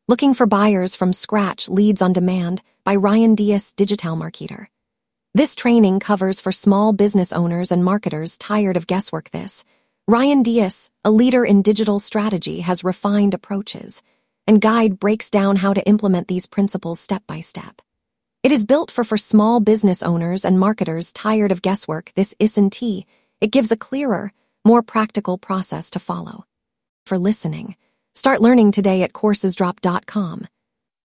Looking for Buyers from Scratch Leads on Demand by Ryan Diaz, Digital Marketer. This training covers for small business owners and marketers tired of guesswork. Ryan Diaz, a leader in digital strategy, has refined approaches, and guide breaks down how to implement these principles step by step. It is built for small business owners and marketers tired of guesswork. This isn't it gives a clearer, more practical process to follow. For listening, start learning today at coursesdrop.com.